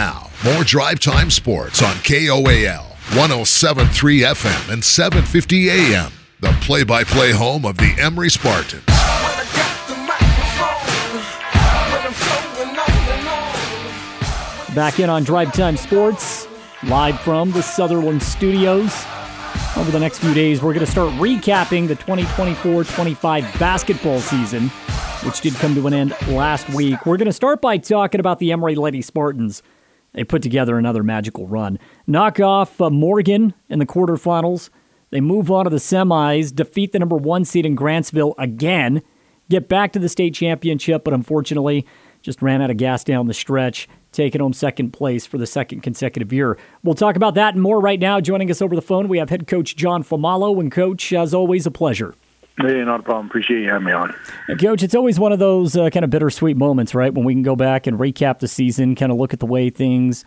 Now, more Drive Time Sports on KOAL, 107.3 FM and 750 AM. The play-by-play home of the Emory Spartans. Back in on Drive Time Sports, live from the Sutherland Studios. Over the next few days, we're going to start recapping the 2024-25 basketball season, which did come to an end last week. We're going to start by talking about the Emory Lady Spartans. They put together another magical run. Knock off Morgan in the quarterfinals. They move on to the semis, defeat the number 1 seed in Grantsville again, get back to the state championship, but unfortunately just ran out of gas down the stretch, taking home second place for the second consecutive year. We'll talk about that and more right now. Joining us over the phone, we have head coach John Famalo. And, Coach, as always, a pleasure. Hey, not a problem. Appreciate you having me on. And Coach, it's always one of those kind of bittersweet moments, right, when we can go back and recap the season, kind of look at the way things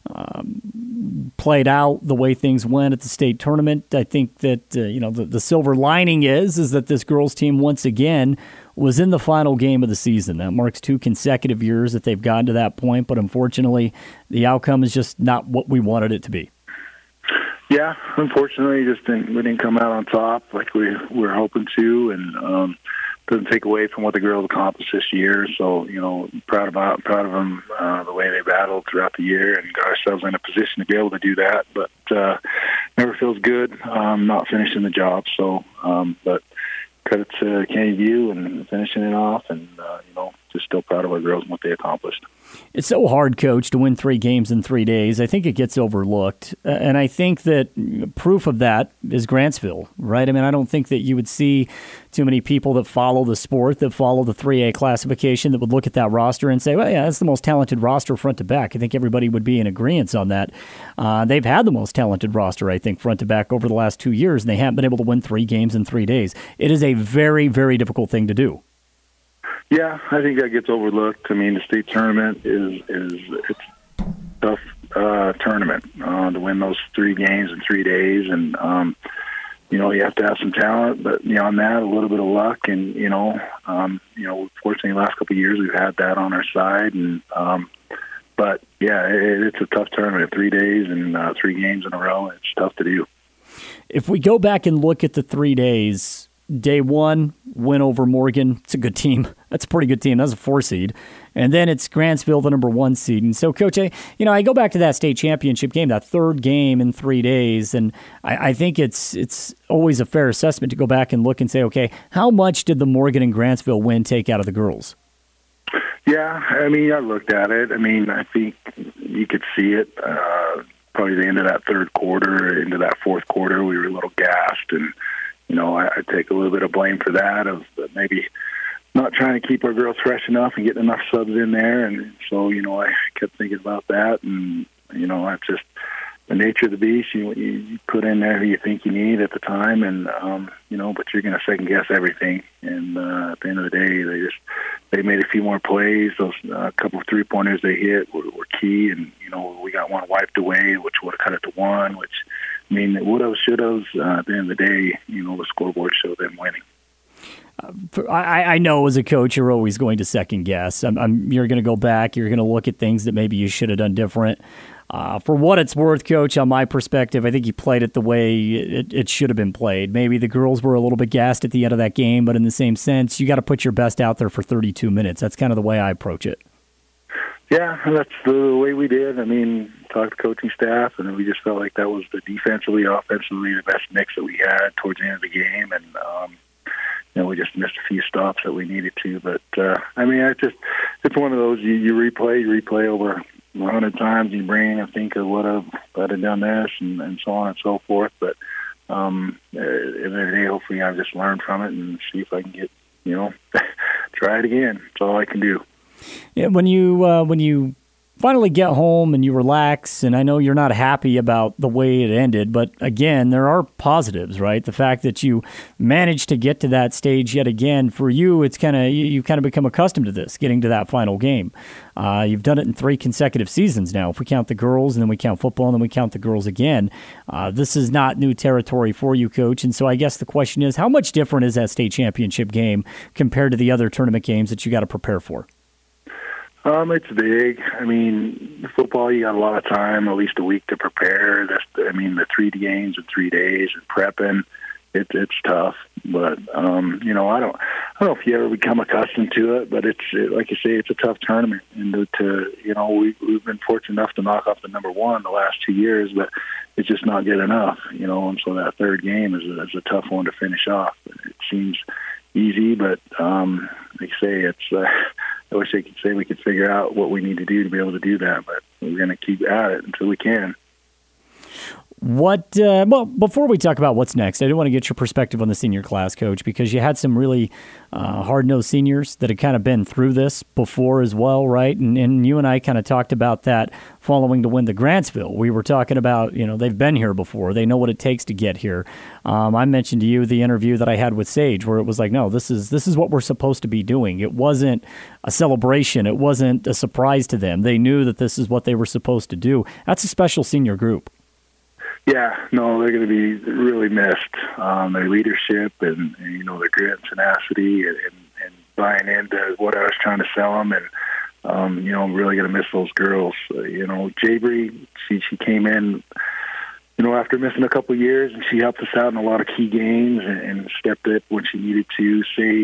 played out, the way things went at the state tournament. I think that the silver lining is that this girls team once again was in the final game of the season. That marks 2 consecutive years that they've gotten to that point, but unfortunately the outcome is just not what we wanted it to be. Yeah, unfortunately, we didn't come out on top like we were hoping to, and doesn't take away from what the girls accomplished this year. So, proud of them, the way they battled throughout the year and got ourselves in a position to be able to do that. But never feels good not finishing the job. So, but credit to Kenny View and finishing it off, and just still proud of our girls and what they accomplished. It's so hard, Coach, to win 3 games in 3 days. I think it gets overlooked. And I think that proof of that is Grantsville, right? I mean, I don't think that you would see too many people that follow the sport, that follow the 3A classification, that would look at that roster and say, well, yeah, that's the most talented roster front to back. I think everybody would be in agreement on that. They've had the most talented roster, I think, front to back over the last 2 years, and they haven't been able to win 3 games in 3 days. It is a very, very difficult thing to do. Yeah, I think that gets overlooked. I mean, the state tournament it's a tough tournament to win those 3 games in 3 days, and you have to have some talent, but beyond that, a little bit of luck, and fortunately, the last couple of years we've had that on our side, and but yeah, it's a tough tournament. 3 days and 3 games in a row, it's tough to do. If we go back and look at the 3 days. Day 1, win over Morgan. It's a good team. That's a pretty good team. That's a 4 seed. And then it's Grantsville, the number 1 seed. And so, Coach, I go back to that state championship game, that 3rd game in 3 days, and I think it's always a fair assessment to go back and look and say, okay, how much did the Morgan and Grantsville win take out of the girls? Yeah, I mean, I looked at it. I mean, I think you could see it. Probably the end of that 3rd quarter, into that 4th quarter, we were a little gassed, and I take a little bit of blame for that, of maybe not trying to keep our girls fresh enough and getting enough subs in there. And so, I kept thinking about that. And, that's just the nature of the beast. You put in there who you think you need at the time, and, but you're going to second-guess everything. And at the end of the day, they made a few more plays. Those couple of 3-pointers they hit were key. And, we got one wiped away, which would have cut it to 1, which, I mean, it would have, should have. At the end of the day, the scoreboard showed them winning. I know as a coach, you're always going to second guess. You're going to go back. You're going to look at things that maybe you should have done different. For what it's worth, Coach, on my perspective, I think you played it the way it should have been played. Maybe the girls were a little bit gassed at the end of that game, but in the same sense, you got to put your best out there for 32 minutes. That's kind of the way I approach it. Yeah, that's the way we did. I mean, talked to coaching staff, and we just felt like that was the defensively, offensively, the best mix that we had towards the end of the game. And, we just missed a few stops that we needed to. But, I mean, it's one of those you replay over 100 times, you bring and think of what I've done this and so on and so forth. But at the end of the day, hopefully I just learn from it and see if I can get, try it again. That's all I can do. Yeah, when you finally get home and you relax, and I know you're not happy about the way it ended, but again, there are positives, right? The fact that you managed to get to that stage yet again, for you, it's you've kind of become accustomed to this, getting to that final game. You've done it in 3 consecutive seasons now. If we count the girls, and then we count football, and then we count the girls again, this is not new territory for you, Coach. And so I guess the question is, how much different is that state championship game compared to the other tournament games that you got to prepare for? It's big. I mean, football, you got a lot of time, at least a week to prepare. The 3 games in 3 days and prepping, it's tough. But I don't know if you ever become accustomed to it. But like you say, it's a tough tournament, and we've been fortunate enough to knock off the number one the last 2 years, but it's just not good enough. And so that third game is a tough one to finish off. It seems easy, but like I say, I wish I could say we could figure out what we need to do to be able to do that, but we're going to keep at it until we can. Well, before we talk about what's next, I do want to get your perspective on the senior class, Coach, because you had some really hard-nosed seniors that had kind of been through this before as well, right? And you and I kind of talked about that following the win to Grantsville. We were talking about, they've been here before. They know what it takes to get here. I mentioned to you the interview that I had with Sage where it was like, no, this is what we're supposed to be doing. It wasn't a celebration. It wasn't a surprise to them. They knew that this is what they were supposed to do. That's a special senior group. Yeah, no, they're going to be really missed. Their leadership and their grit and tenacity and buying into what I was trying to sell them. And, I'm really going to miss those girls. Jabri, she came in, after missing a couple of years, and she helped us out in a lot of key games and stepped up when she needed to.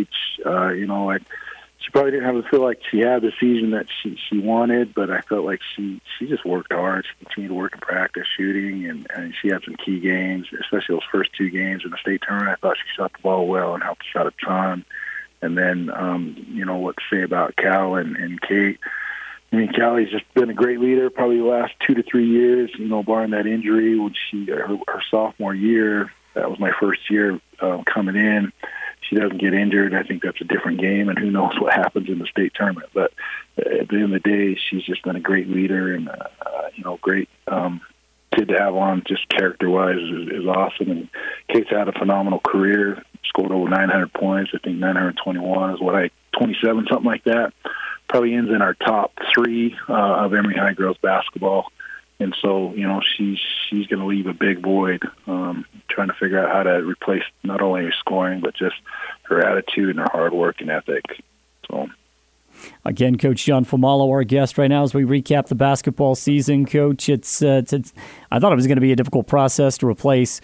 Sage, she probably didn't feel like she had the season that she wanted, but I felt like she just worked hard. She continued to work in practice, shooting, and she had some key games, especially those first 2 games in the state tournament. I thought she shot the ball well and helped us out a ton. And then, what to say about Cal and Kate. I mean, Callie's just been a great leader probably the last 2 to 3 years, barring that injury when her sophomore year. That was my first year coming in. She doesn't get injured. I think that's a different game, and who knows what happens in the state tournament. But at the end of the day, she's just been a great leader and, great kid to have on just character-wise is awesome. And Kate's had a phenomenal career, scored over 900 points. I think 921 is 27, something like that. Probably ends in our top 3 of Emory High girls basketball. And so, she's going to leave a big void, trying to figure out how to replace not only her scoring, but just her attitude and her hard work and ethic. So, again, Coach John Fuamalo, our guest right now as we recap the basketball season. Coach, I thought it was going to be a difficult process to replace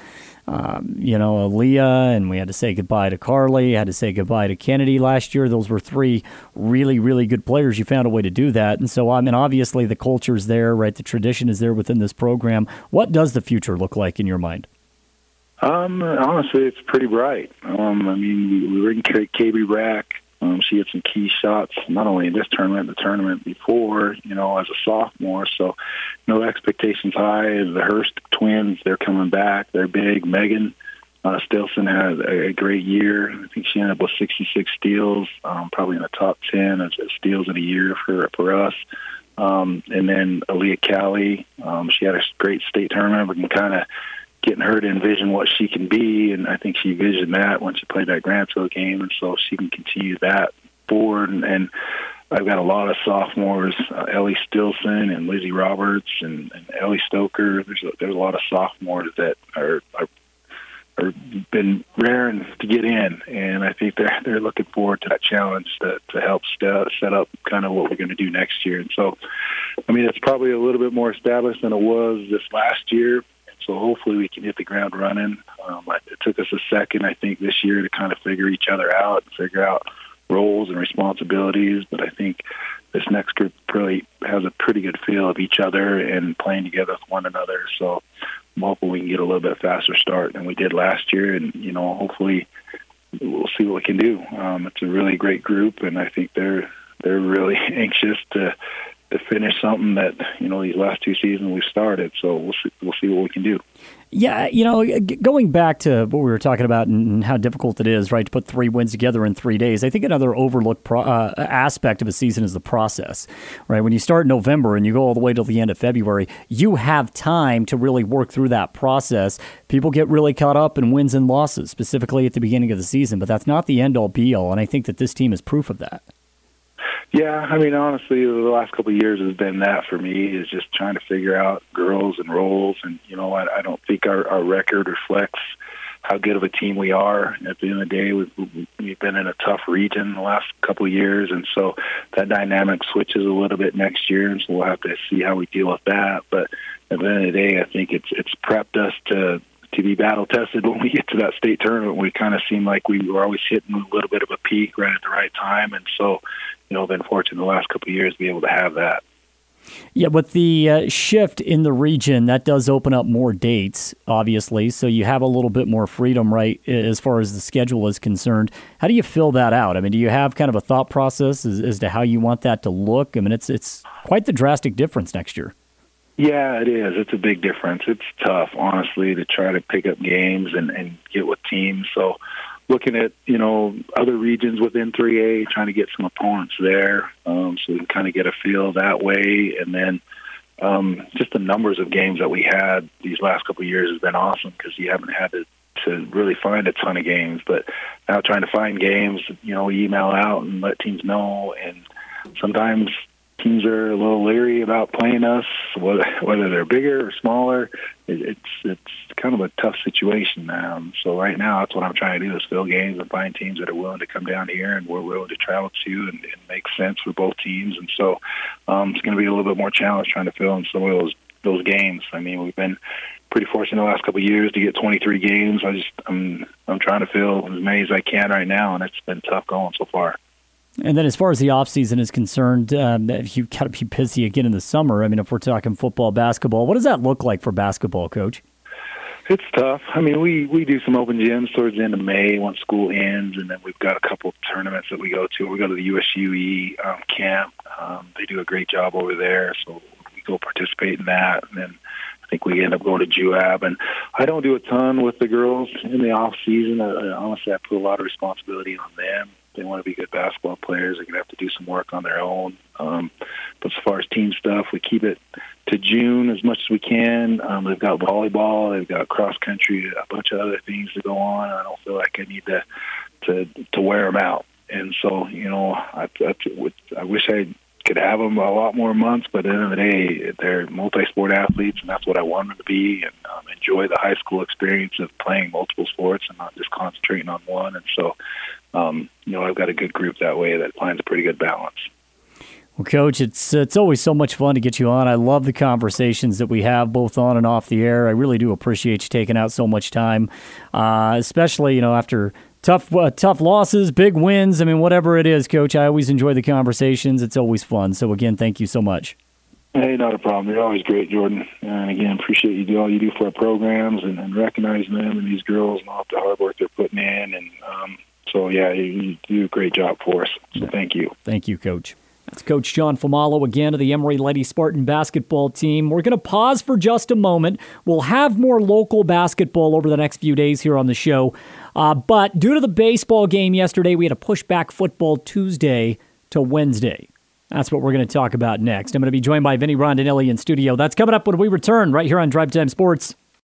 Aaliyah, and we had to say goodbye to Carly, had to say goodbye to Kennedy last year. Those were 3 really, really good players. You found a way to do that. And so, obviously the culture's there, right? The tradition is there within this program. What does the future look like in your mind? Honestly, it's pretty bright. We were in KB Rack. She had some key shots, not only in this tournament, the tournament before, as a sophomore. So, the expectations high. The Hurst twins, they're coming back. They're big. Megan Stilson had a great year. I think she ended up with 66 steals, probably in the top 10 of steals in a year for us. And then Aaliyah Callie, she had a great state tournament. We can kind of getting her to envision what she can be, and I think she envisioned that when she played that Grantsville game, and so she can continue that forward. And I've got a lot of sophomores, Ellie Stilson and Lizzie Roberts and Ellie Stoker. There's a lot of sophomores that are been raring to get in, and I think they're looking forward to that challenge to help set up kind of what we're going to do next year. And so, it's probably a little bit more established than it was this last year. So hopefully we can hit the ground running. It took us a second, I think, this year to kind of figure each other out and figure out roles and responsibilities. But I think this next group really has a pretty good feel of each other and playing together with one another. So I'm hoping we can get a little bit faster start than we did last year. And, hopefully we'll see what we can do. It's a really great group, and I think they're really anxious to finish something that, these last 2 seasons we've started. So we'll see what we can do. Yeah, going back to what we were talking about and how difficult it is, right, to put 3 wins together in 3 days, I think another overlooked aspect of a season is the process, right? When you start in November and you go all the way till the end of February, you have time to really work through that process. People get really caught up in wins and losses, specifically at the beginning of the season, but that's not the end-all, be-all, and I think that this team is proof of that. Yeah, honestly, the last couple of years has been that for me, is just trying to figure out girls and roles. And, I don't think our record reflects how good of a team we are. At the end of the day, we've been in a tough region the last couple of years, and so that dynamic switches a little bit next year, and so we'll have to see how we deal with that. But at the end of the day, I think it's prepped us to be battle-tested when we get to that state tournament. We kind of seem like we were always hitting a little bit of a peak right at the right time, and so, been fortunate the last couple of years to be able to have that. Yeah, with the shift in the region, that does open up more dates, obviously, so you have a little bit more freedom, right, as far as the schedule is concerned. How do you fill that out? I mean, do you have kind of a thought process as to how you want that to look? I mean, it's quite the drastic difference next year. Yeah, it is. It's a big difference. It's tough, honestly, to try to pick up games and get with teams. So looking at, other regions within 3A, trying to get some opponents there so we can kind of get a feel that way. And then just the numbers of games that we had these last couple of years has been awesome because you haven't had to really find a ton of games. But now trying to find games, we email out and let teams know. And sometimes teams are a little leery about playing us, whether they're bigger or smaller. It's kind of a tough situation. So right now, that's what I'm trying to do is fill games and find teams that are willing to come down here and we're willing to travel to and make sense for both teams. And so it's going to be a little bit more challenge trying to fill in some of those games. I mean, we've been pretty fortunate the last couple of years to get 23 games. I'm trying to fill as many as I can right now, and it's been tough going so far. And then as far as the offseason is concerned, you've got to be busy again in the summer. I mean, if we're talking football, basketball, what does that look like for basketball, Coach? It's tough. I mean, we do some open gyms towards the end of May once school ends, and then we've got a couple of tournaments that we go to. We go to the USUE camp. They do a great job over there, so we go participate in that. And then I think we end up going to JUAB. And I don't do a ton with the girls in the off season. Honestly, I put a lot of responsibility on them. They want to be good basketball players. They're going to have to do some work on their own. But as far as team stuff, we keep it to June as much as we can. They've got volleyball. They've got cross country, a bunch of other things to go on. I don't feel like I need to wear them out. And so, I wish I could have them a lot more months, but at the end of the day, they're multi-sport athletes, and that's what I want them to be, and enjoy the high school experience of playing multiple sports and not just concentrating on one. And so, I've got a good group that way that finds a pretty good balance. Well, Coach, it's always so much fun to get you on. I love the conversations that we have both on and off the air. I really do appreciate you taking out so much time, especially, after tough losses, big wins. I mean, whatever it is, Coach, I always enjoy the conversations. It's always fun. So, again, thank you so much. Hey, not a problem. You're always great, Jordan. And, again, appreciate you do all you do for our programs and recognizing them and these girls and all the hard work they're putting in. And so, yeah, you do a great job for us. So thank you. Thank you, Coach. That's Coach John Famalo again of the Emory Lady Spartan basketball team. We're going to pause for just a moment. We'll have more local basketball over the next few days here on the show. But due to the baseball game yesterday, we had to push back football Tuesday to Wednesday. That's what we're going to talk about next. I'm going to be joined by Vinny Rondinelli in studio. That's coming up when we return right here on Drive Time Sports.